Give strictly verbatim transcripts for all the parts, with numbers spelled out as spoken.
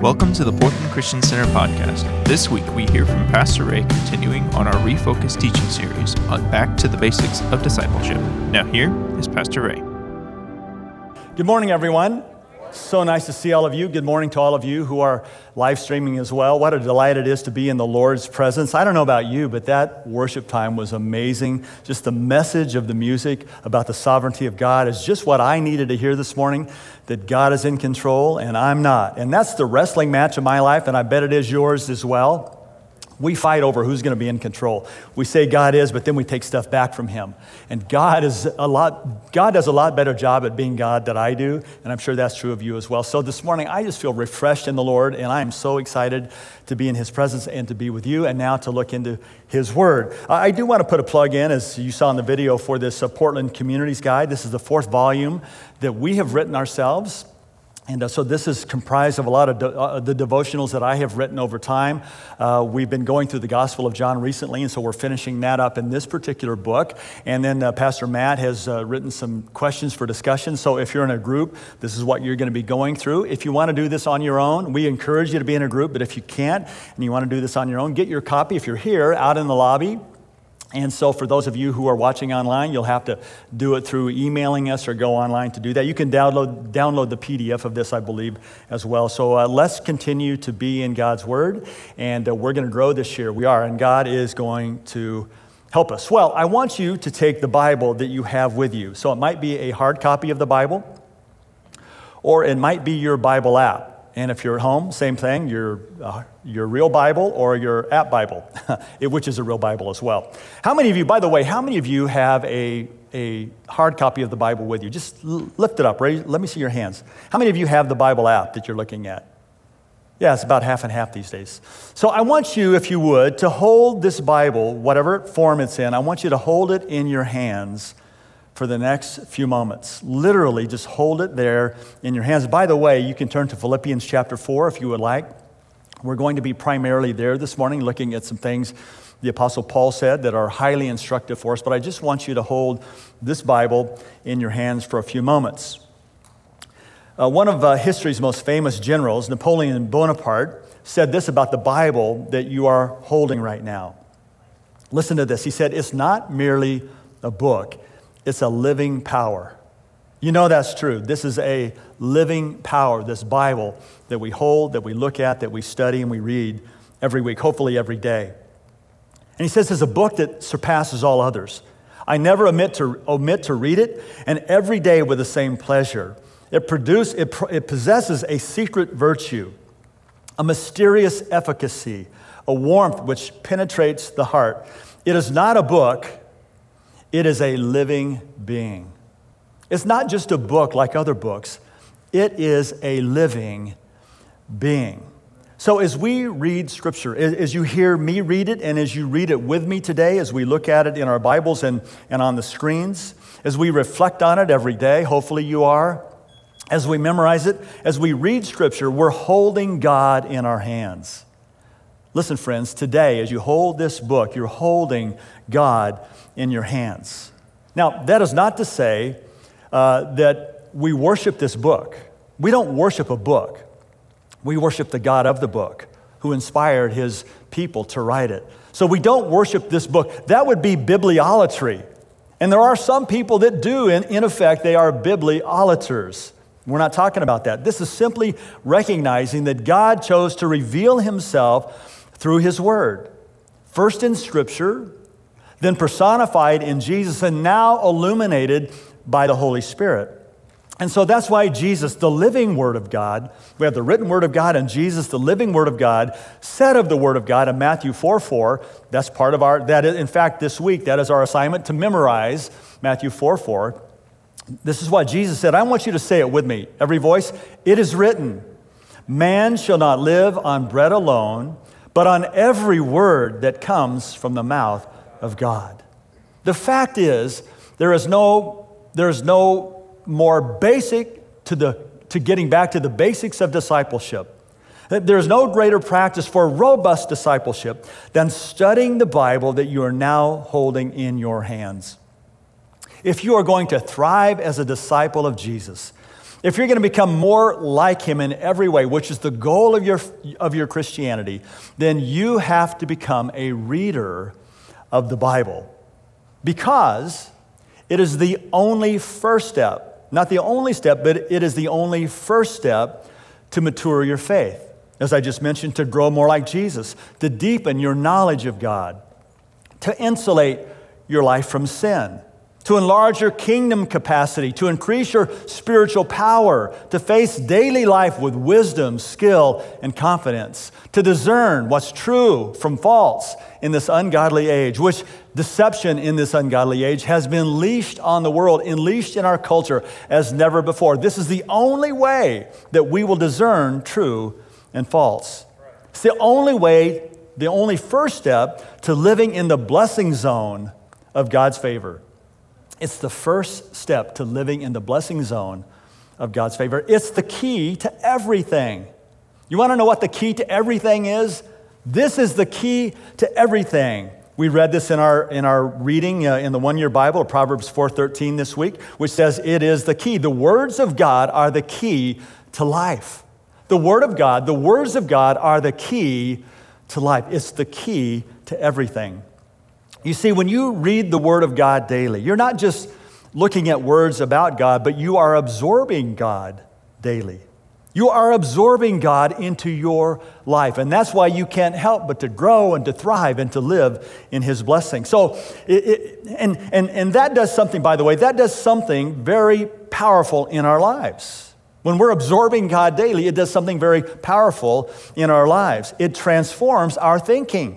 Welcome to the Portland Christian Center podcast. This week we hear from Pastor Ray continuing on our Refocus teaching series on Back to the Basics of Discipleship. Now here is Pastor Ray. Good morning, everyone. So nice to see all of you. Good morning to all of you who are live streaming as well. What a delight it is to be in the Lord's presence. I don't know about you, but that worship time was amazing. Just the message of the music about the sovereignty of God is just what I needed to hear this morning, that God is in control and I'm not. And that's the wrestling match of my life, and I bet it is yours as well. We fight over who's going to be in control. We say God is, but then we take stuff back from him. And God is a lot, God does a lot better job at being God than I do, and I'm sure that's true of you as well. So this morning, I just feel refreshed in the Lord, and I am so excited to be in his presence and to be with you, and now to look into his word. I do want to put a plug in, as you saw in the video, for this uh, Portland Communities Guide. This is the fourth volume that we have written ourselves. And uh, so this is comprised of a lot of de- uh, the devotionals that I have written over time. Uh, we've been going through the Gospel of John recently, and so we're finishing that up in this particular book. And then uh, Pastor Matt has uh, written some questions for discussion. So if you're in a group, this is what you're going to be going through. If you want to do this on your own, we encourage you to be in a group. But if you can't and you want to do this on your own, get your copy if you're here out in the lobby. And so for those of you who are watching online, you'll have to do it through emailing us or go online to do that. You can download download the P D F of this, I believe, as well. So uh, let's continue to be in God's Word, and uh, we're going to grow this year. We are, and God is going to help us. Well, I want you to take the Bible that you have with you. So it might be a hard copy of the Bible, or it might be your Bible app. And if you're at home, same thing, your uh, your real Bible or your app Bible, which is a real Bible as well. How many of you, by the way, how many of you have a, a hard copy of the Bible with you? Just l- lift it up, raise, let me see your hands. How many of you have the Bible app that you're looking at? Yeah, it's about half and half these days. So I want you, if you would, to hold this Bible, whatever form it's in, I want you to hold it in your hands for the next few moments. Literally, just hold it there in your hands. By the way, you can turn to Philippians chapter four if you would like. We're going to be primarily there this morning looking at some things the Apostle Paul said that are highly instructive for us, but I just want you to hold this Bible in your hands for a few moments. Uh, one of uh, history's most famous generals, Napoleon Bonaparte, said this about the Bible that you are holding right now. Listen to this. He said, "It's not merely a book. It's a living power." You know that's true. This is a living power, this Bible that we hold, that we look at, that we study, and we read every week, hopefully every day. And he says it's a book that surpasses all others. I never omit to omit to read it, and every day with the same pleasure. It produce, it, it possesses a secret virtue, a mysterious efficacy, a warmth which penetrates the heart. It is not a book. It is a living being. It's not just a book like other books. It is a living being. So as we read Scripture, as you hear me read it, and as you read it with me today, as we look at it in our Bibles and, and on the screens, as we reflect on it every day, hopefully you are, as we memorize it, as we read Scripture, we're holding God in our hands. Listen, friends, today, as you hold this book, you're holding God in your hands. Now, that is not to say uh, that we worship this book. We don't worship a book. We worship the God of the book who inspired his people to write it. So we don't worship this book. That would be bibliolatry. And there are some people that do, and in effect, they are bibliolaters. We're not talking about that. This is simply recognizing that God chose to reveal himself through his word. First in Scripture, then personified in Jesus, and now illuminated by the Holy Spirit. And so that's why Jesus, the living Word of God, we have the written Word of God, and Jesus, the living Word of God, said of the Word of God in Matthew four four, that's part of our, that is, in fact, this week, that is our assignment to memorize Matthew four four. This is what Jesus said. I want you to say it with me. Every voice. It is written, man shall not live on bread alone, but on every word that comes from the mouth of God. The fact is, there is no, there is no more basic to the to getting back to the basics of discipleship. There's no greater practice for robust discipleship than studying the Bible that you are now holding in your hands. If you are going to thrive as a disciple of Jesus, if you're going to become more like him in every way, which is the goal of your, of your Christianity, then you have to become a reader of the Bible, because it is the only first step, not the only step, but it is the only first step to mature your faith. As I just mentioned, to grow more like Jesus, to deepen your knowledge of God, to insulate your life from sin, to enlarge your kingdom capacity, to increase your spiritual power, to face daily life with wisdom, skill, and confidence, to discern what's true from false in this ungodly age, which deception in this ungodly age has been leashed on the world, unleashed in our culture as never before. This is the only way that we will discern true and false. It's the only way, the only first step to living in the blessing zone of God's favor. It's the first step to living in the blessing zone of God's favor. It's the key to everything. You want to know what the key to everything is? This is the key to everything. We read this in our in our reading uh, in the one-year Bible, Proverbs four thirteen this week, which says it is the key. The words of God are the key to life. The Word of God, the words of God are the key to life. It's the key to everything. You see, when you read the Word of God daily, you're not just looking at words about God, but you are absorbing God daily. You are absorbing God into your life. And that's why you can't help but to grow and to thrive and to live in His blessing. So, it, it, and, and, and that does something, by the way, that does something very powerful in our lives. When we're absorbing God daily, it does something very powerful in our lives. It transforms our thinking.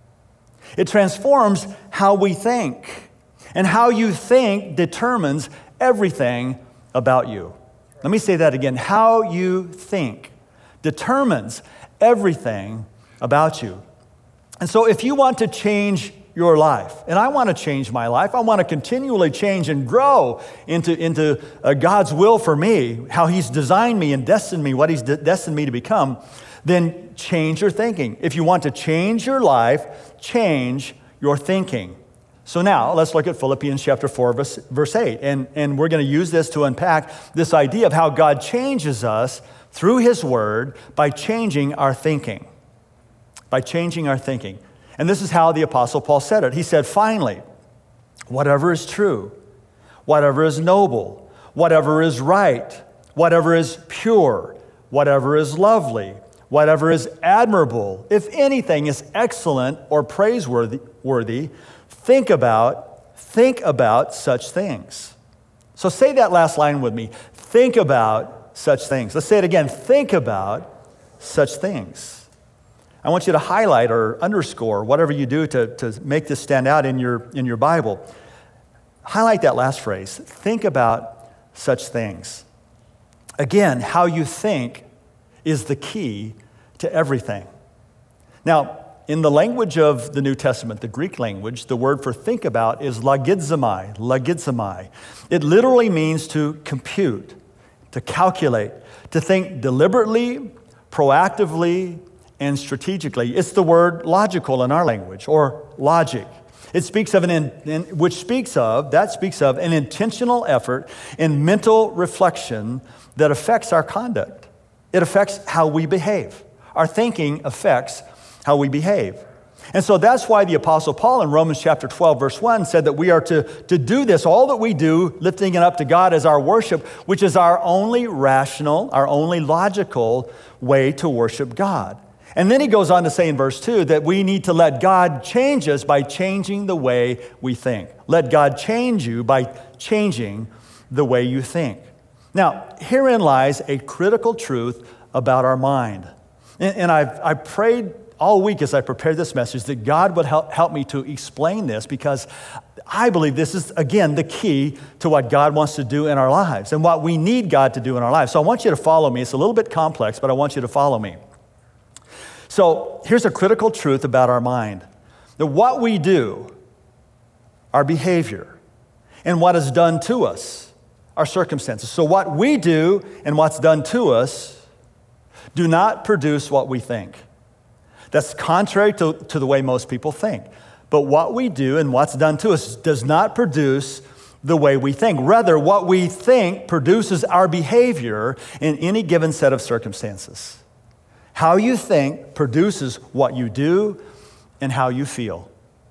It transforms how we think. And how you think determines everything about you. Let me say that again. How you think determines everything about you. And so if you want to change your life, and I want to change my life, I want to continually change and grow into, into uh, God's will for me, how He's designed me and destined me, what He's de- destined me to become, then change your thinking. If you want to change your life, change your thinking. So now, let's look at Philippians chapter four, verse, verse eight. And, and we're going to use this to unpack this idea of how God changes us through His Word by changing our thinking. By changing our thinking. And this is how the Apostle Paul said it. He said, finally, whatever is true, whatever is noble, whatever is right, whatever is pure, whatever is lovely, whatever is admirable, if anything is excellent or praiseworthy, worthy, think about, think about such things. So say that last line with me. Think about such things. Let's say it again. Think about such things. I want you to highlight or underscore whatever you do to, to make this stand out in your, in your Bible. Highlight that last phrase. Think about such things. Again, how you think is the key to everything. Now, in the language of the New Testament, the Greek language, the word for think about is logizomai, logizomai. It literally means to compute, to calculate, to think deliberately, proactively, and strategically. It's the word logical in our language, or logic. It speaks of an, in, in, which speaks of, that speaks of an intentional effort in mental reflection that affects our conduct. It affects how we behave. Our thinking affects how we behave. And so that's why the Apostle Paul in Romans chapter twelve, verse one said that we are to, to do this, all that we do, lifting it up to God as our worship, which is our only rational, our only logical way to worship God. And then he goes on to say in verse two that we need to let God change us by changing the way we think. Let God change you by changing the way you think. Now, herein lies a critical truth about our mind. And, and I've, I prayed all week as I prepared this message that God would help, help me to explain this, because I believe this is, again, the key to what God wants to do in our lives and what we need God to do in our lives. So I want you to follow me. It's a little bit complex, but I want you to follow me. So here's a critical truth about our mind. That what we do, our behavior, and what is done to us, our circumstances. So what we do and what's done to us do not produce what we think. That's contrary to, to the way most people think. But what we do and what's done to us does not produce the way we think. Rather, what we think produces our behavior in any given set of circumstances. How you think produces what you do and how you feel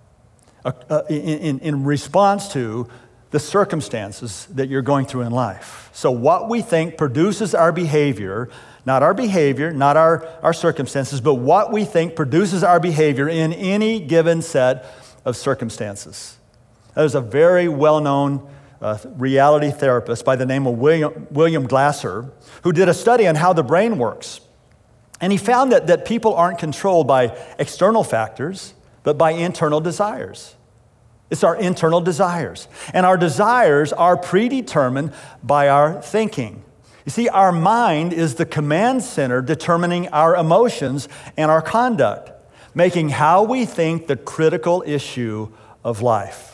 uh, uh, in, in, in response to the circumstances that you're going through in life. So what we think produces our behavior, not our behavior, not our, our circumstances, but what we think produces our behavior in any given set of circumstances. There's a very well-known uh, reality therapist by the name of William, William Glasser who did a study on how the brain works. And he found that, that people aren't controlled by external factors, but by internal desires. It's our internal desires. And our desires are predetermined by our thinking. You see, our mind is the command center determining our emotions and our conduct, making how we think the critical issue of life.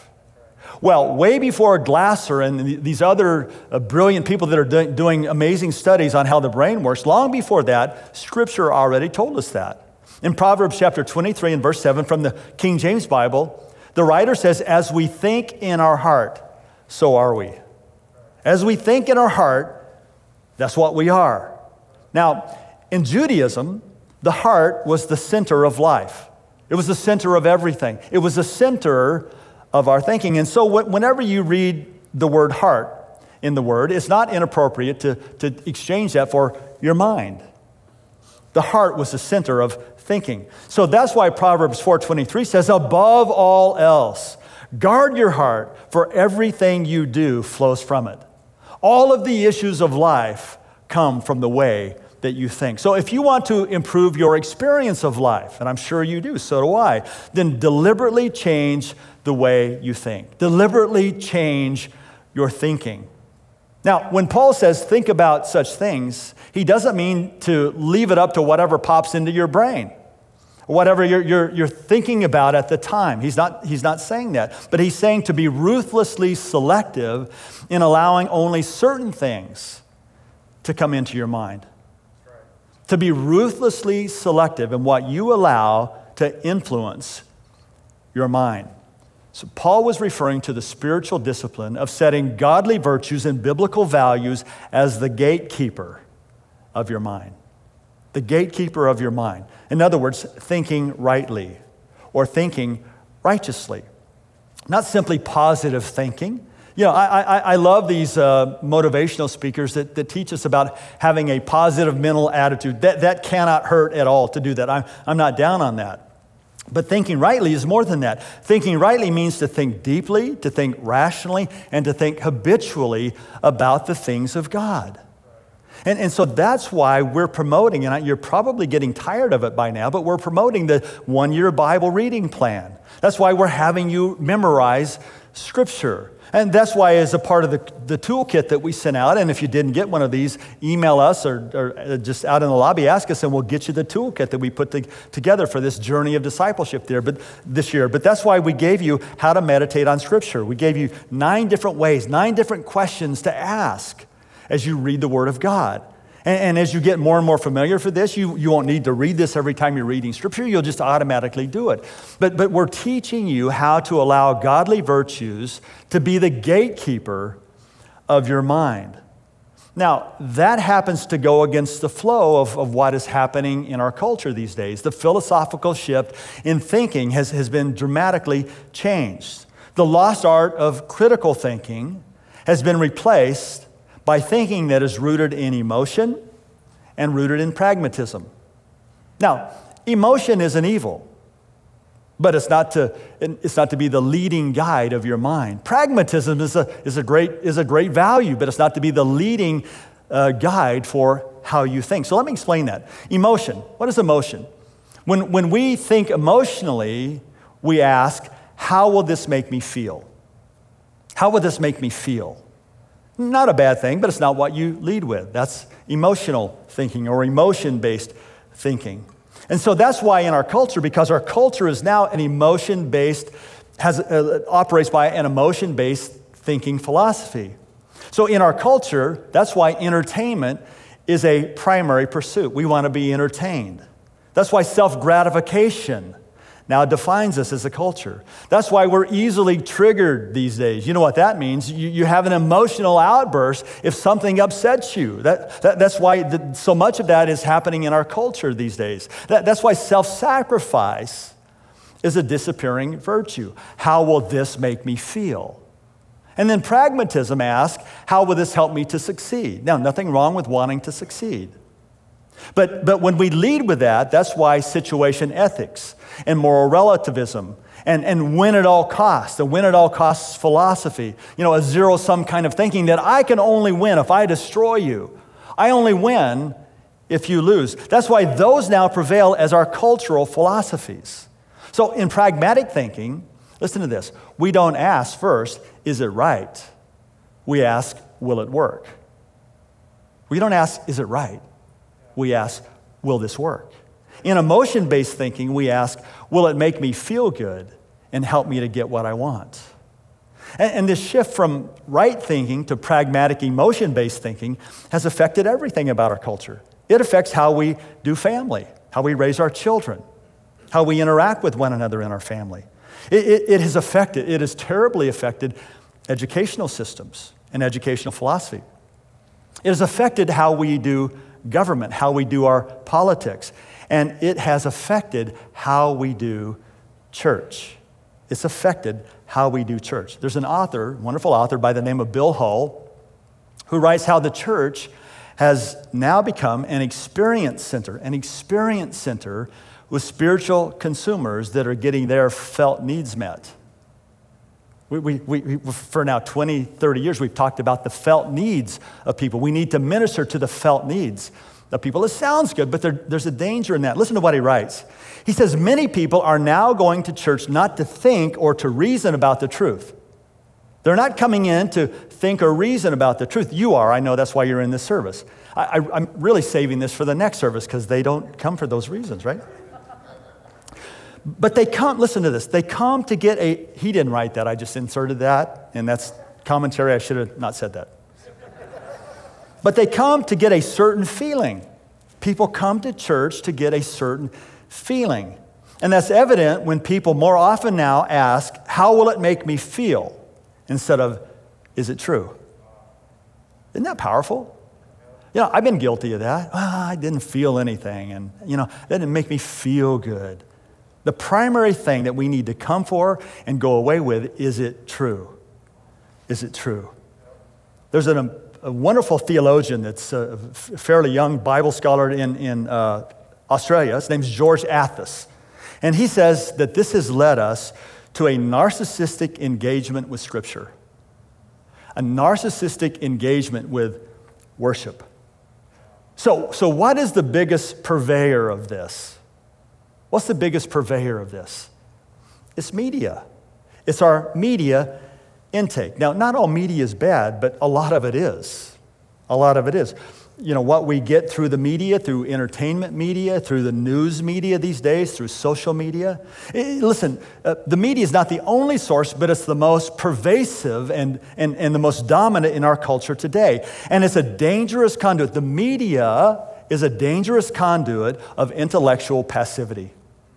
Well, way before Glasser and these other uh, brilliant people that are do- doing amazing studies on how the brain works, long before that, Scripture already told us that. In Proverbs chapter twenty-three and verse seven from the King James Bible, the writer says, as we think in our heart, so are we. As we think in our heart, that's what we are. Now, in Judaism, the heart was the center of life. It was the center of everything. It was the center of our thinking. And so whenever you read the word heart in the word, it's not inappropriate to, to exchange that for your mind. The heart was the center of thinking. So that's why Proverbs four twenty-three says, above all else, guard your heart, for everything you do flows from it. All of the issues of life come from the way that you think. So if you want to improve your experience of life, and I'm sure you do, so do I, then deliberately change the way you think. Deliberately change your thinking. Now, when Paul says think about such things, he doesn't mean to leave it up to whatever pops into your brain, whatever you're, you're, you're thinking about at the time. He's not, he's not saying that, but he's saying to be ruthlessly selective in allowing only certain things to come into your mind. To be ruthlessly selective in what you allow to influence your mind. So Paul was referring to the spiritual discipline of setting godly virtues and biblical values as the gatekeeper of your mind. The gatekeeper of your mind. In other words, thinking rightly or thinking righteously. Not simply positive thinking. You know, I, I, I love these uh, motivational speakers that, that teach us about having a positive mental attitude. That, that cannot hurt at all to do that. I'm, I'm not down on that. But thinking rightly is more than that. Thinking rightly means to think deeply, to think rationally, and to think habitually about the things of God. And, and so that's why we're promoting, and you're probably getting tired of it by now, but we're promoting the one-year Bible reading plan. That's why we're having you memorize Scripture. And that's why as a part of the, the toolkit that we sent out, and if you didn't get one of these, email us or, or just out in the lobby, ask us, and we'll get you the toolkit that we put the, together for this journey of discipleship there, but this year. But that's why we gave you how to meditate on Scripture. We gave you nine different ways, nine different questions to ask as you read the Word of God. And, and as you get more and more familiar for this, you, you won't need to read this every time you're reading Scripture. You'll just automatically do it. But, but we're teaching you how to allow godly virtues to be the gatekeeper of your mind. Now, that happens to go against the flow of, of what is happening in our culture these days. The philosophical shift in thinking has, has been dramatically changed. The lost art of critical thinking has been replaced by thinking that is rooted in emotion and rooted in pragmatism. Now, emotion isn't evil, but it's not to it's not to be the leading guide of your mind. Pragmatism is a is a great is a great value, but it's not to be the leading uh, guide for how you think. So let me explain that. Emotion. What is emotion? When when we think emotionally, we ask, how will this make me feel? How will this make me feel? Not a bad thing, but it's not what you lead with. That's emotional thinking or emotion-based thinking. And so that's why in our culture, because our culture is now an emotion-based, has uh, operates by an emotion-based thinking philosophy. So in our culture, that's why entertainment is a primary pursuit. We want to be entertained. That's why self-gratification now defines us as a culture. That's why we're easily triggered these days. You know what that means? You, you have an emotional outburst if something upsets you. That, that, that's why the, so much of that is happening in our culture these days. That, that's why self-sacrifice is a disappearing virtue. How will this make me feel? And then pragmatism asks, how will this help me to succeed? Now, nothing wrong with wanting to succeed. But, but when we lead with that, that's why situation ethics and moral relativism and, and win at all costs, the win at all costs philosophy, you know, a zero-sum kind of thinking that I can only win if I destroy you. I only win if you lose. That's why those now prevail as our cultural philosophies. So in pragmatic thinking, listen to this, we don't ask first, is it right? We ask, will it work? We don't ask, is it right? We ask, will this work? In emotion-based thinking, we ask, will it make me feel good and help me to get what I want? And, and this shift from right thinking to pragmatic emotion-based thinking has affected everything about our culture. It affects how we do family, how we raise our children, how we interact with one another in our family. It, it, it has affected, it has terribly affected educational systems and educational philosophy. It has affected how we do government, how we do our politics, and it has affected how we do church. It's affected how we do church. There's an author, wonderful author by the name of Bill Hull, who writes how the church has now become an experience center, an experience center with spiritual consumers that are getting their felt needs met. We, we, we, for now twenty, thirty years, we've talked about the felt needs of people. We need to minister to the felt needs of people. It sounds good, but there, there's a danger in that. Listen to what he writes. He says, many people are now going to church not to think or to reason about the truth. They're not coming in to think or reason about the truth. You are. I know that's why you're in this service. I, I, I'm really saving this for the next service because they don't come for those reasons, right? But they come, listen to this, they come to get a, he didn't write that, I just inserted that, and that's commentary, I should have not said that. But they come to get a certain feeling. People come to church to get a certain feeling. And that's evident when people more often now ask, how will it make me feel? Instead of, is it true? Isn't that powerful? You know, I've been guilty of that. Well, I didn't feel anything, and, you know, that didn't make me feel good. The primary thing that we need to come for and go away with, is it true? Is it true? There's an, a wonderful theologian that's a fairly young Bible scholar in, in uh, Australia. His name's George Athos. And he says that this has led us to a narcissistic engagement with Scripture. A narcissistic engagement with worship. So, so what is the biggest purveyor of this? What's the biggest purveyor of this? It's media. It's our media intake. Now, not all media is bad, but a lot of it is. A lot of it is. You know, what we get through the media, through entertainment media, through the news media these days, through social media. Listen, uh, the media is not the only source, but it's the most pervasive and, and, and the most dominant in our culture today. And it's a dangerous conduit. The media is a dangerous conduit of intellectual passivity.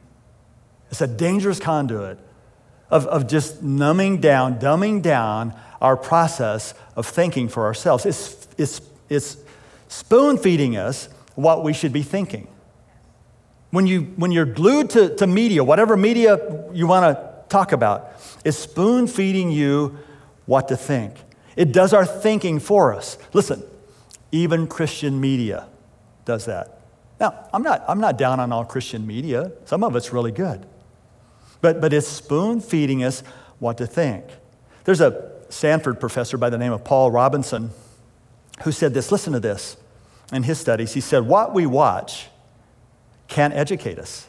It's a dangerous conduit of, of just numbing down, dumbing down our process of thinking for ourselves. It's, it's, it's spoon-feeding us what we should be thinking. When, you, when you're glued to, to media, whatever media you want to talk about, it's spoon-feeding you what to think. It does our thinking for us. Listen, even Christian media does that. Now, I'm not, I'm not down on all Christian media. Some of it's really good. But, but it's spoon-feeding us what to think. There's a Stanford professor by the name of Paul Robinson who said this. Listen to this. In his studies, he said, what we watch can educate us.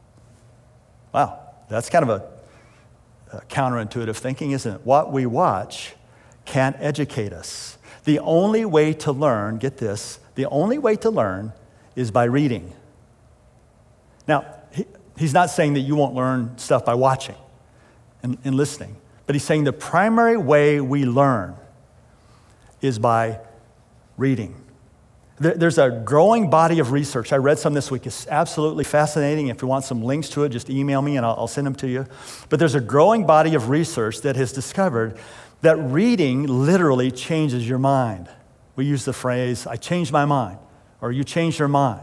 Wow, that's kind of a, a counterintuitive thinking, isn't it? What we watch can educate us. The only way to learn, get this, the only way to learn is by reading. Now, he, he's not saying that you won't learn stuff by watching and, and listening, but he's saying the primary way we learn is by reading. There's a growing body of research. I read some this week. It's absolutely fascinating. If you want some links to it, just email me and I'll, I'll send them to you. But there's a growing body of research that has discovered that reading literally changes your mind. We use the phrase, I changed my mind, or you changed your mind.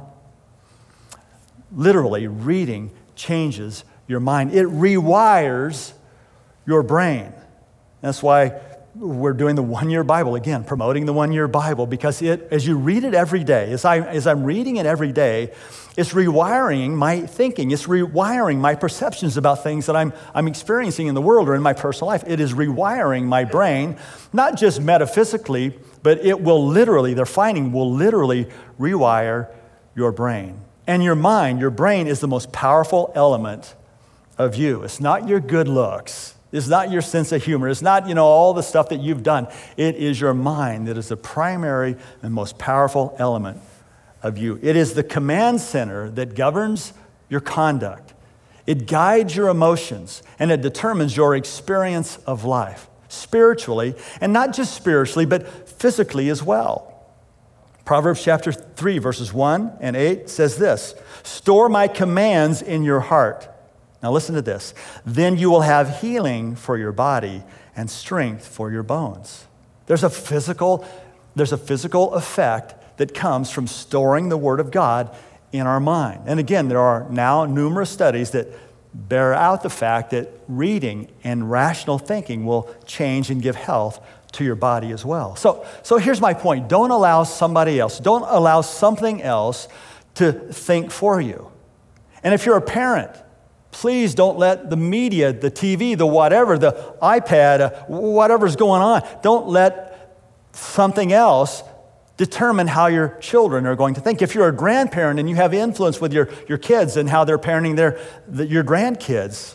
Literally, reading changes your mind. It rewires your brain. That's why we're doing the one-year Bible, again, promoting the one-year Bible, because it, as you read it every day, as, I, as I'm reading it every day, it's rewiring my thinking. It's rewiring my perceptions about things that I'm, I'm experiencing in the world or in my personal life. It is rewiring my brain, not just metaphysically, but it will literally, they're finding, will literally rewire your brain. And your mind, your brain is the most powerful element of you. It's not your good looks. It's not your sense of humor. It's not, you know, all the stuff that you've done. It is your mind that is the primary and most powerful element of you. It is the command center that governs your conduct. It guides your emotions, and it determines your experience of life, spiritually, and not just spiritually, but physically as well. Proverbs chapter three, verses one and eight says this, "Store my commands in your heart." Now listen to this. "Then you will have healing for your body and strength for your bones." There's a physical, there's a physical effect that comes from storing the Word of God in our mind. And again, there are now numerous studies that bear out the fact that reading and rational thinking will change and give health to your body as well. So, so here's my point. Don't allow somebody else, don't allow something else to think for you. And if you're a parent, please don't let the media, the T V, the whatever, the iPad, uh, whatever's going on, don't let something else determine how your children are going to think. If you're a grandparent and you have influence with your, your kids and how they're parenting their, the, your grandkids,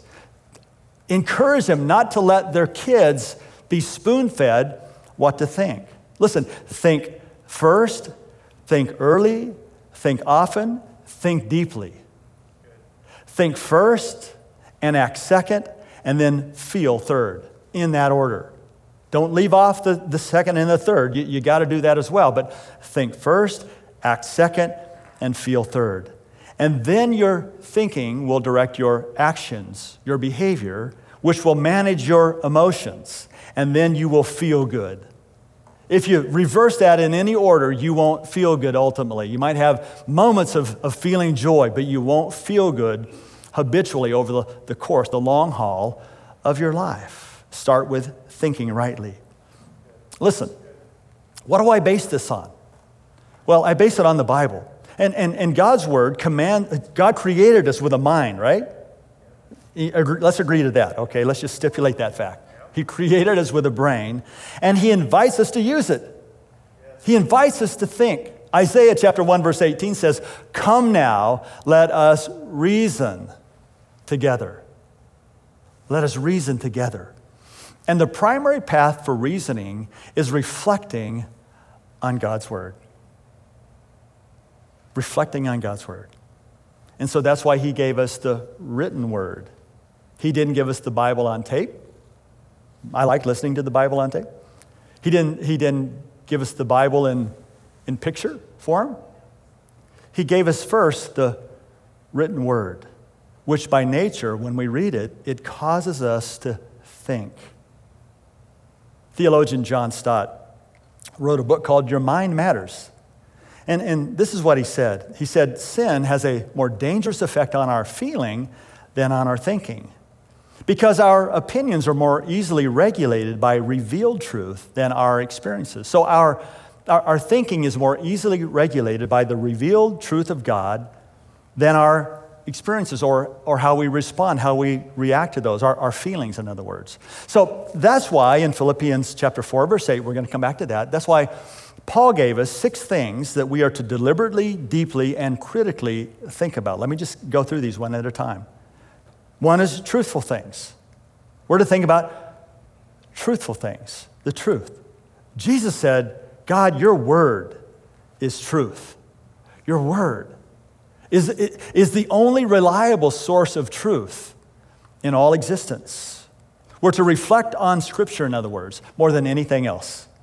encourage them not to let their kids be spoon-fed what to think. Listen, think first, think early, think often, think deeply. Think first and act second, and then feel third, in that order. Don't leave off the, the second and the third. You, you got to do that as well. But think first, act second, and feel third. And then your thinking will direct your actions, your behavior, which will manage your emotions. And then you will feel good. If you reverse that in any order, you won't feel good ultimately. You might have moments of, of feeling joy, but you won't feel good habitually over the, the course, the long haul of your life. Start with thinking rightly. Listen, what do I base this on? Well, I base it on the Bible. And, and, and God's word, command, God created us with a mind, right? Let's agree to that, okay? Let's just stipulate that fact. He created us with a brain, and he invites us to use it. He invites us to think. Isaiah chapter one, verse eighteen says, "Come now, let us reason together." Let us reason together. And the primary path for reasoning is reflecting on God's word. Reflecting on God's word. And so that's why he gave us the written word. He didn't give us the Bible on tape. I like listening to the Bible on tape. He didn't, he didn't give us the Bible in, in picture form. He gave us first the written word, which by nature, when we read it, it causes us to think. Theologian John Stott wrote a book called Your Mind Matters. And, and this is what he said. He said, sin has a more dangerous effect on our feeling than on our thinking, because our opinions are more easily regulated by revealed truth than our experiences. So our, our, our thinking is more easily regulated by the revealed truth of God than our experiences or, or how we respond, how we react to those, our, our feelings, in other words. So that's why in Philippians chapter four, verse eight, we're going to come back to that. That's why Paul gave us six things that we are to deliberately, deeply, and critically think about. Let me just go through these one at a time. One is truthful things. We're to think about truthful things, the truth. Jesus said, God, your word is truth. Your word is, is the only reliable source of truth in all existence. We're to reflect on Scripture, in other words, more than anything else.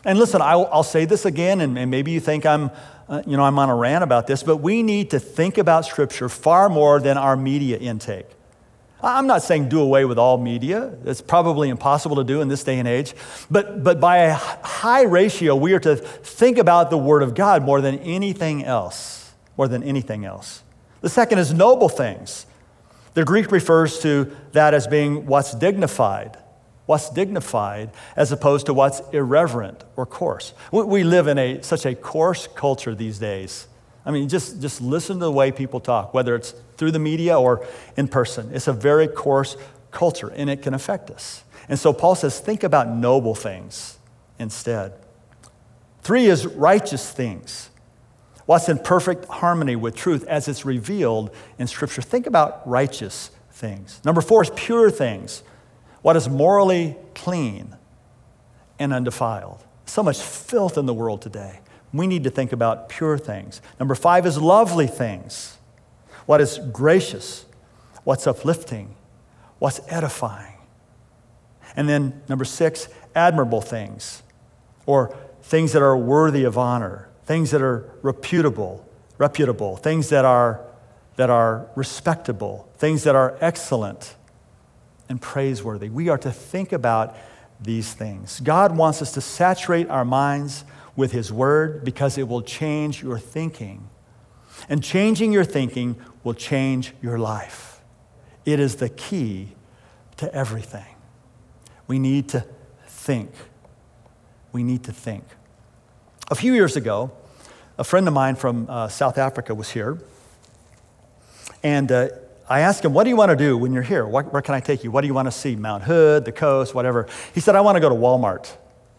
And listen, I'll, I'll say this again, and, and maybe you think I'm, uh, you know, I'm on a rant about this, but we need to think about Scripture far more than our media intake. I'm not saying do away with all media. It's probably impossible to do in this day and age. But, but by a high ratio, we are to think about the Word of God more than anything else. More than anything else. The second is noble things. The Greek refers to that as being what's dignified. What's dignified as opposed to what's irreverent or coarse. We, we live in a such a coarse culture these days. I mean, just, just listen to the way people talk, whether it's through the media or in person. It's a very coarse culture, and it can affect us. And so Paul says, think about noble things instead. Three is righteous things. What's in perfect harmony with truth as it's revealed in Scripture. Think about righteous things. Number four is pure things. What is morally clean and undefiled. So much filth in the world today. We need to think about pure things. Number five is lovely things. What is gracious, what's uplifting, what's edifying. And then number six, admirable things, or things that are worthy of honor, things that are reputable, reputable, things that are, that are respectable, things that are excellent and praiseworthy. We are to think about these things. God wants us to saturate our minds with His Word because it will change your thinking. And changing your thinking will change your life. It is the key to everything. We need to think. We need to think. A few years ago, a friend of mine from uh, South Africa was here. And uh, I asked him, what do you want to do when you're here? Where, where can I take you? What do you want to see? Mount Hood, the coast, whatever. He said, I want to go to Walmart.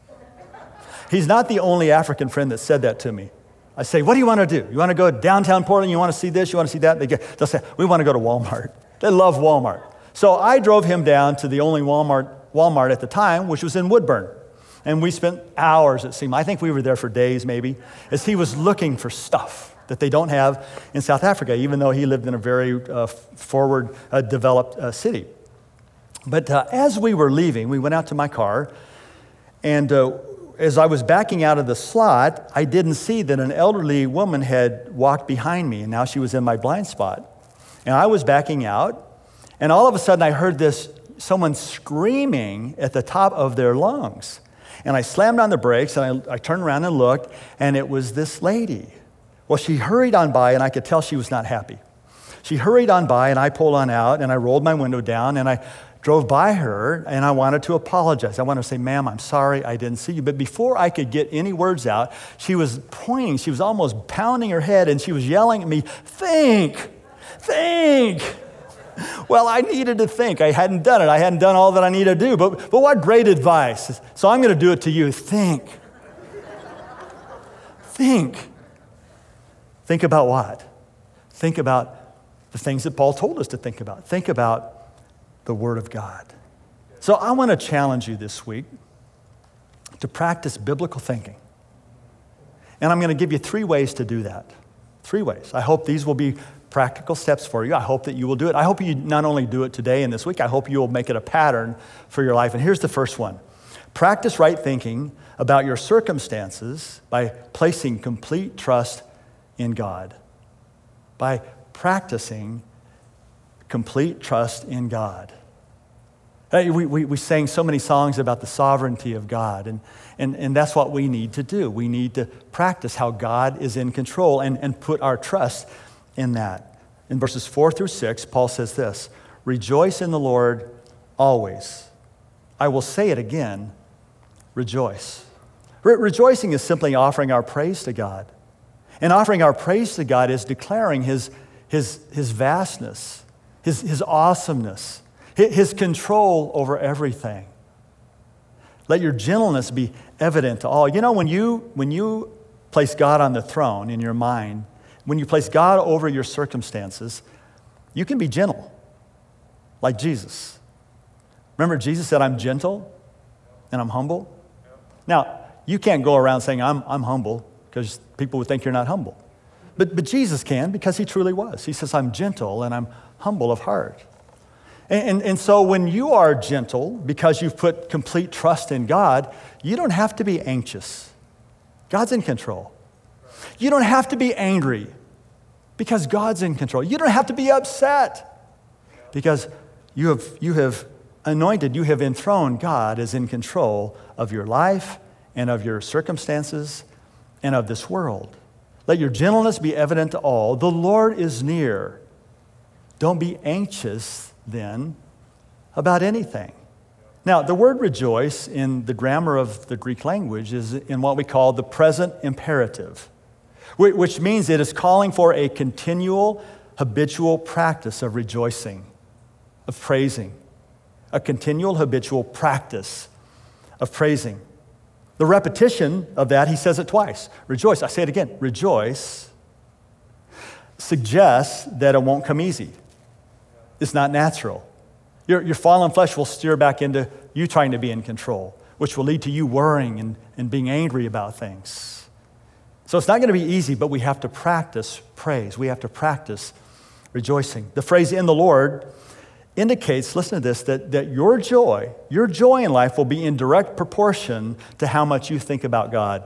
He's not the only African friend that said that to me. I say, what do you want to do? You want to go downtown Portland? You want to see this? You want to see that? They get, they'll say, we want to go to Walmart. They love Walmart. So I drove him down to the only Walmart, Walmart at the time, which was in Woodburn. And we spent hours, it seemed. I think we were there for days maybe, as he was looking for stuff that they don't have in South Africa, even though he lived in a very uh, forward, uh, developed uh, city. But uh, as we were leaving, we went out to my car, and uh, as I was backing out of the slot, I didn't see that an elderly woman had walked behind me, and now she was in my blind spot. And I was backing out, and all of a sudden I heard this, someone screaming at the top of their lungs. And I slammed on the brakes, and I, I turned around and looked, and it was this lady. Well, she hurried on by, and I could tell she was not happy. She hurried on by, and I pulled on out, and I rolled my window down, and I drove by her, and I wanted to apologize. I wanted to say, ma'am, I'm sorry I didn't see you. But before I could get any words out, she was pointing, she was almost pounding her head, and she was yelling at me, think, think. Well, I needed to think. I hadn't done it. I hadn't done all that I needed to do. But, but what great advice. So I'm going to do it to you. Think. Think. Think about what? Think about the things that Paul told us to think about. Think about the Word of God. So I want to challenge you this week to practice biblical thinking. And I'm going to give you three ways to do that. Three ways. I hope these will be practical steps for you. I hope that you will do it. I hope you not only do it today and this week, I hope you will make it a pattern for your life. And here's the first one. Practice right thinking about your circumstances by placing complete trust in God. By practicing complete trust in God. Hey, we, we, we sang so many songs about the sovereignty of God, and, and, and that's what we need to do. We need to practice how God is in control and, and put our trust in that. In verses four through six, Paul says this, rejoice in the Lord always. I will say it again, rejoice. Re- rejoicing is simply offering our praise to God. And offering our praise to God is declaring his, his, his vastness, his, his awesomeness, his, his control over everything. Let your gentleness be evident to all. You know, when you, when you place God on the throne in your mind, when you place God over your circumstances, you can be gentle, like Jesus. Remember, Jesus said, I'm gentle and I'm humble. Now, you can't go around saying, I'm, I'm humble, because people would think you're not humble. But, but Jesus can, because he truly was. He says, I'm gentle and I'm humble of heart. And, and, and so when you are gentle, because you've put complete trust in God, you don't have to be anxious. God's in control. You don't have to be angry because God's in control. You don't have to be upset because you have, you have anointed, you have enthroned God as in control of your life and of your circumstances and of this world. Let your gentleness be evident to all. The Lord is near. Don't be anxious then about anything. Now, the word rejoice in the grammar of the Greek language is in what we call the present imperative, which means it is calling for a continual, habitual practice of rejoicing, of praising, a continual, habitual practice of praising. The repetition of that, he says it twice. Rejoice. I say it again. Rejoice suggests that it won't come easy. It's not natural. Your, your fallen flesh will steer back into you trying to be in control, which will lead to you worrying and, and being angry about things. So it's not going to be easy, but we have to practice praise. We have to practice rejoicing. The phrase in the Lord indicates, listen to this, that, that your joy, your joy in life will be in direct proportion to how much you think about God.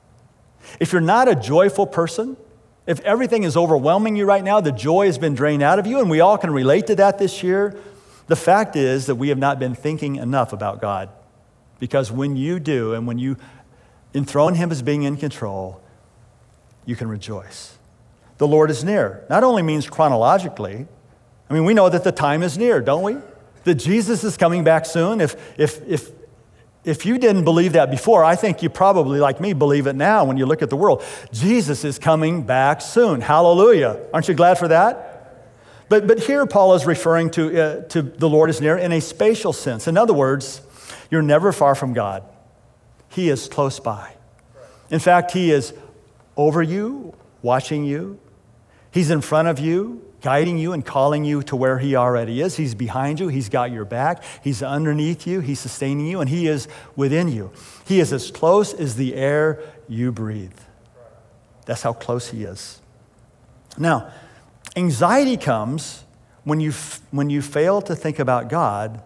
If you're not a joyful person, if everything is overwhelming you right now, the joy has been drained out of you, and we all can relate to that this year, the fact is that we have not been thinking enough about God. Because when you do, and when you enthrone Him as being in control, you can rejoice. The Lord is near. Not only means chronologically, I mean, we know that the time is near, don't we? That Jesus is coming back soon. If, if, if, if you didn't believe that before, I think you probably, like me, believe it now when you look at the world. Jesus is coming back soon. Hallelujah. Aren't you glad for that? But, but here Paul is referring to, uh, to the Lord is near in a spatial sense. In other words, you're never far from God. He is close by. In fact, He is over you, watching you. He's in front of you, guiding you and calling you to where He already is. He's behind you. He's got your back. He's underneath you. He's sustaining you, and He is within you. He is as close as the air you breathe. That's how close He is. Now, anxiety comes when you, f- when you fail to think about God,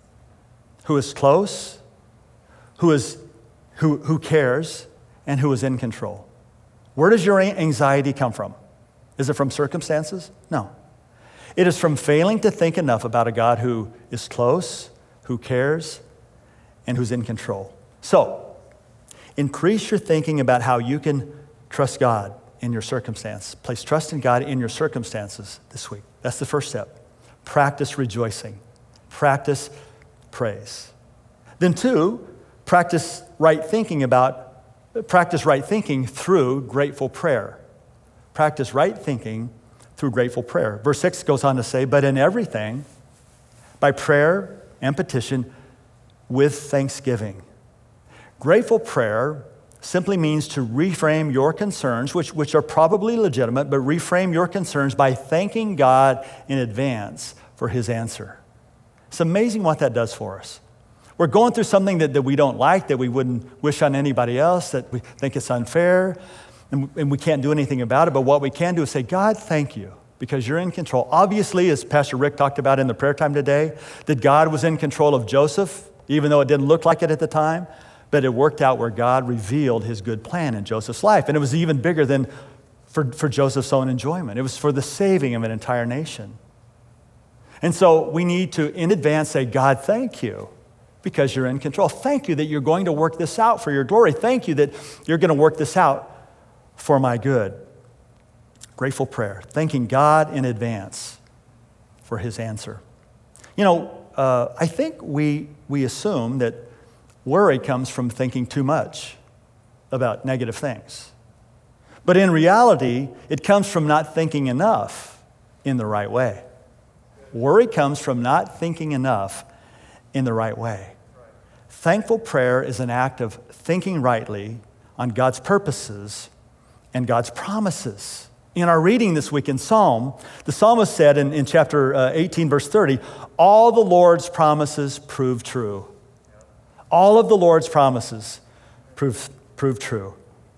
who is close, who, is, who, who cares, and who is in control. Where does your anxiety come from? Is it from circumstances? No. It is from failing to think enough about a God who is close, who cares, and who's in control. So, increase your thinking about how you can trust God in your circumstance. Place trust in God in your circumstances this week. That's the first step. Practice rejoicing. Practice praise. Then two, practice right thinking about, practice right thinking through grateful prayer. Practice right thinking through grateful prayer. Verse six goes on to say, but in everything, by prayer and petition, with thanksgiving. Grateful prayer simply means to reframe your concerns, which, which are probably legitimate, but reframe your concerns by thanking God in advance for His answer. It's amazing what that does for us. We're going through something that, that we don't like, that we wouldn't wish on anybody else, that we think it's unfair, and, and we can't do anything about it. But what we can do is say, God, thank you, because you're in control. Obviously, as Pastor Rick talked about in the prayer time today, that God was in control of Joseph, even though it didn't look like it at the time. But it worked out where God revealed His good plan in Joseph's life. And it was even bigger than for, for Joseph's own enjoyment. It was for the saving of an entire nation. And so we need to, in advance, say, God, thank you, because you're in control. Thank you that you're going to work this out for your glory. Thank you that you're going to work this out for my good. Grateful prayer, thanking God in advance for His answer. You know, uh, I think we we assume that worry comes from thinking too much about negative things. But in reality, it comes from not thinking enough in the right way. Worry comes from not thinking enough in the right way. Thankful prayer is an act of thinking rightly on God's purposes and God's promises. In our reading this week in Psalm, the psalmist said in, in chapter uh, eighteen, verse thirty, all the Lord's promises prove true. All of the Lord's promises prove, prove true.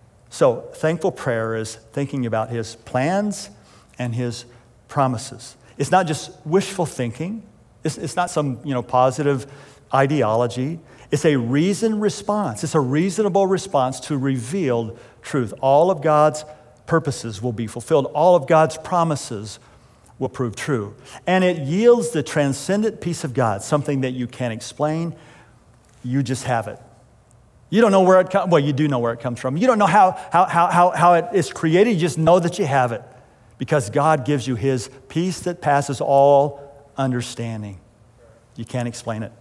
So thankful prayer is thinking about His plans and His promises. It's not just wishful thinking. It's, it's not some, you know, positive ideology. It's a reasoned response. It's a reasonable response to revealed truth. All of God's purposes will be fulfilled. All of God's promises will prove true. And it yields the transcendent peace of God, something that you can't explain. You just have it. You don't know where it comes, well, you do know where it comes from. You don't know how, how, how, how, how it is created. You just know that you have it because God gives you his peace that passes all understanding. You can't explain it.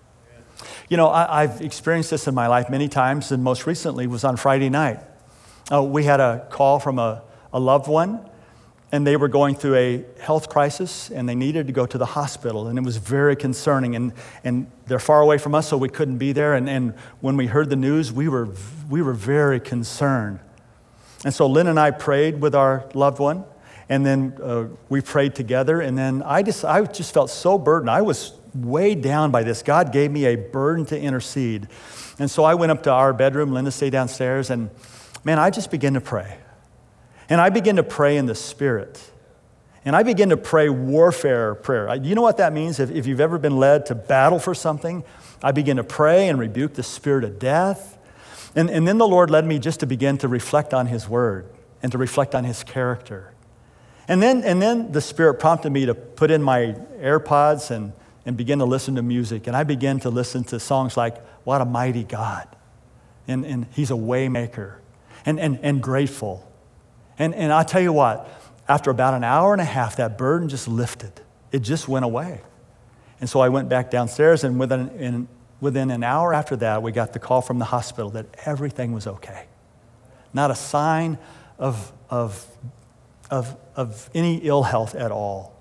You know, I, I've experienced this in my life many times, and most recently was on Friday night. Uh, we had a call from a, a loved one, and they were going through a health crisis, and they needed to go to the hospital, and it was very concerning. And, and they're far away from us, so we couldn't be there. And, and when we heard the news, we were we were very concerned. And so Lynn and I prayed with our loved one, and then uh, we prayed together. And then I just I just felt so burdened. I was weighed down by this. God gave me a burden to intercede, and so I went up to our bedroom. Linda stayed downstairs, and man, I just began to pray. And I begin to pray in the Spirit. And I begin to pray warfare prayer. You know what that means? If, if you've ever been led to battle for something, I begin to pray and rebuke the spirit of death. And, and then the Lord led me just to begin to reflect on his word and to reflect on his character. And then, and then the Spirit prompted me to put in my AirPods and, and begin to listen to music. And I began to listen to songs like, What a Mighty God. And, and he's a way maker and, and, and grateful. And, and I'll tell you what, after about an hour and a half, that burden just lifted. It just went away. And so I went back downstairs, and within, in, within an hour after that, we got the call from the hospital that everything was okay. Not a sign of, of, of, of any ill health at all.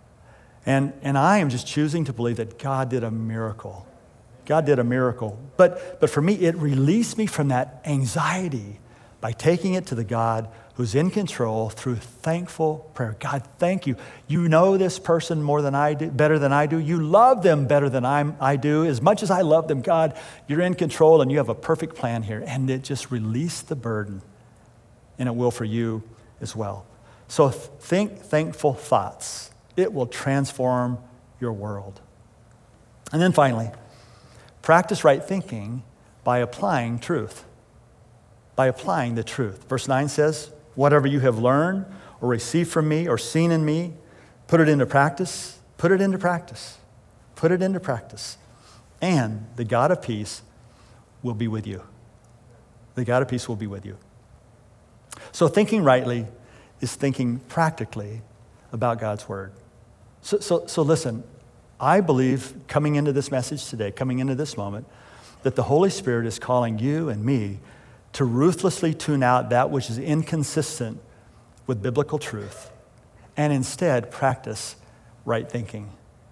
And, and I am just choosing to believe that God did a miracle. God did a miracle. But, but for me, it released me from that anxiety by taking it to the God who's in control through thankful prayer. God, thank you. You know this person more than I do, better than I do. You love them better than I'm, I do. As much as I love them, God, you're in control and you have a perfect plan here. And it just released the burden, and it will for you as well. So think thankful thoughts. It will transform your world. And then finally, practice right thinking by applying truth. By applying the truth. Verse nine says, whatever you have learned or received from me or seen in me, put it into practice. Put it into practice. Put it into practice. And the God of peace will be with you. The God of peace will be with you. So thinking rightly is thinking practically about God's word. So, so, so listen, I believe coming into this message today, coming into this moment, that the Holy Spirit is calling you and me to ruthlessly tune out that which is inconsistent with biblical truth and instead practice right thinking.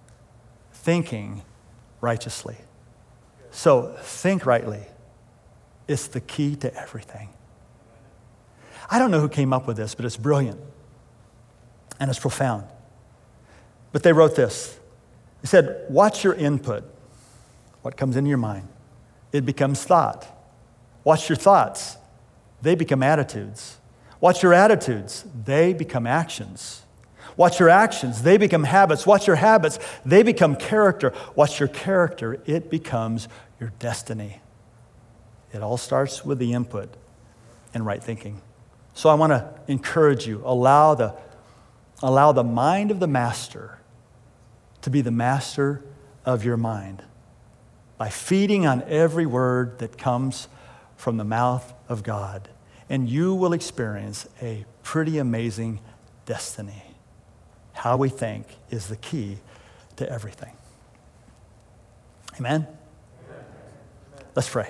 Thinking righteously. So think rightly. It's the key to everything. I don't know who came up with this, but it's brilliant and it's profound. But they wrote this. They said, watch your input, what comes into your mind. It becomes thought. Watch your thoughts. They become attitudes. Watch your attitudes. They become actions. Watch your actions. They become habits. Watch your habits. They become character. Watch your character. It becomes your destiny. It all starts with the input and right thinking. So I want to encourage you, allow the, allow the mind of the master to be the master of your mind by feeding on every word that comes from the mouth of God. And you will experience a pretty amazing destiny. How we think is the key to everything. Amen? Amen. Let's pray.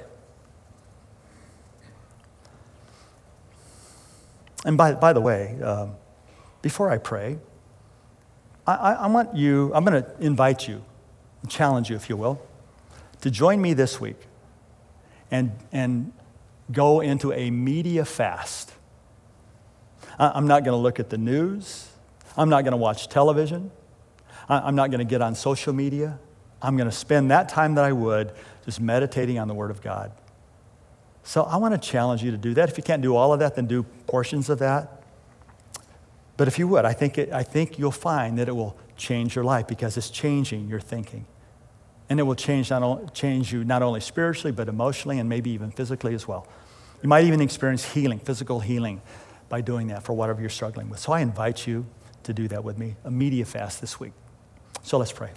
And by, by the way, um, before I pray, I, I, I want you, I'm going to invite you, challenge you, if you will, to join me this week and, and go into a media fast. I'm not going to look at the news. I'm not going to watch television. I'm not going to get on social media. I'm going to spend that time that I would just meditating on the Word of God. So I want to challenge you to do that. If you can't do all of that, then do portions of that. But if you would, I think, it, I think you'll find that it will change your life because it's changing your thinking. And it will change, not only, change you not only spiritually, but emotionally and maybe even physically as well. You might even experience healing, physical healing, by doing that for whatever you're struggling with. So I invite you to do that with me, a media fast this week. So let's pray.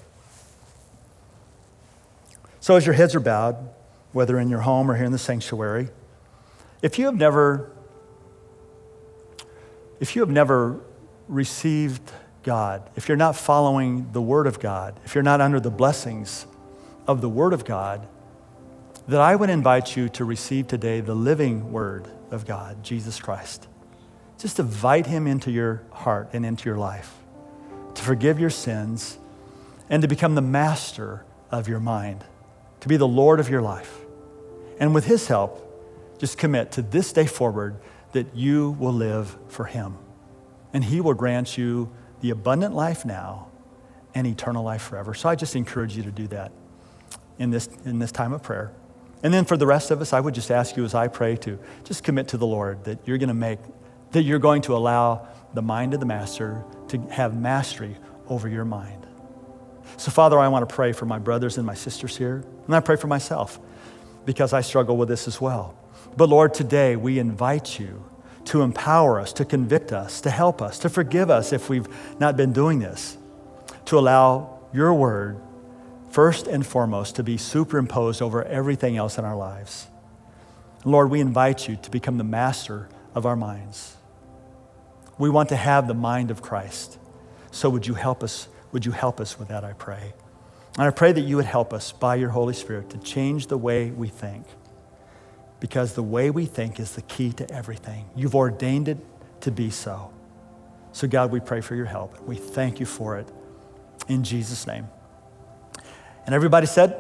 So as your heads are bowed, whether in your home or here in the sanctuary, if you have never, if you have never received God, if you're not following the Word of God, if you're not under the blessings of the Word of God, then I would invite you to receive today the living Word of God, Jesus Christ. Just invite Him into your heart and into your life, to forgive your sins and to become the master of your mind, to be the Lord of your life. And with His help, just commit to this day forward that you will live for Him. And He will grant you the abundant life now and eternal life forever. So I just encourage you to do that in this, in this time of prayer. And then for the rest of us, I would just ask you as I pray to just commit to the Lord that you're going to make, that you're going to allow the mind of the Master to have mastery over your mind. So Father, I want to pray for my brothers and my sisters here, and I pray for myself because I struggle with this as well. But Lord, today we invite you to empower us, to convict us, to help us, to forgive us if we've not been doing this, to allow your word first and foremost to be superimposed over everything else in our lives. Lord, we invite you to become the master of our minds. We want to have the mind of Christ. So would you help us, would you help us with that, I pray. And I pray that you would help us by your Holy Spirit to change the way we think, because the way we think is the key to everything. You've ordained it to be so. So God, we pray for your help. We thank you for it in Jesus' name. And everybody said,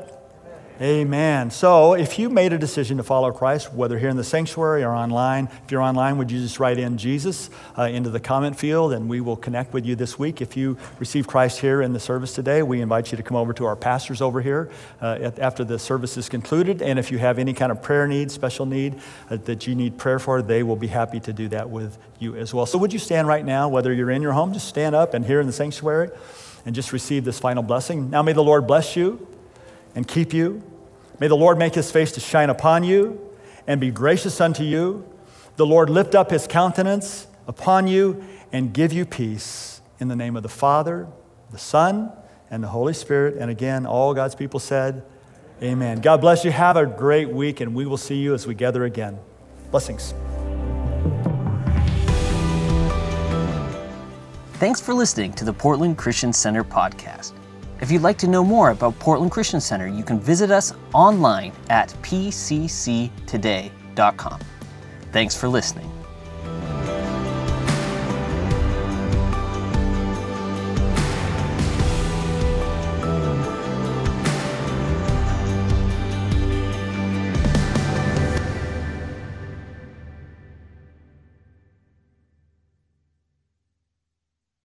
amen. So if you made a decision to follow Christ, whether here in the sanctuary or online, if you're online, would you just write in Jesus uh, into the comment field, and we will connect with you this week. If you received Christ here in the service today, we invite you to come over to our pastors over here uh, at, after the service is concluded. And if you have any kind of prayer need, special need uh, that you need prayer for, they will be happy to do that with you as well. So would you stand right now, whether you're in your home, just stand up and here in the sanctuary and just receive this final blessing. Now may the Lord bless you and keep you. May the Lord make his face to shine upon you and be gracious unto you. The Lord lift up his countenance upon you and give you peace. In the name of the Father, the Son, and the Holy Spirit. And again, all God's people said, amen. God bless you. Have a great week, and we will see you as we gather again. Blessings. Thanks for listening to the Portland Christian Center podcast. If you'd like to know more about Portland Christian Center, you can visit us online at p c c today dot com. Thanks for listening.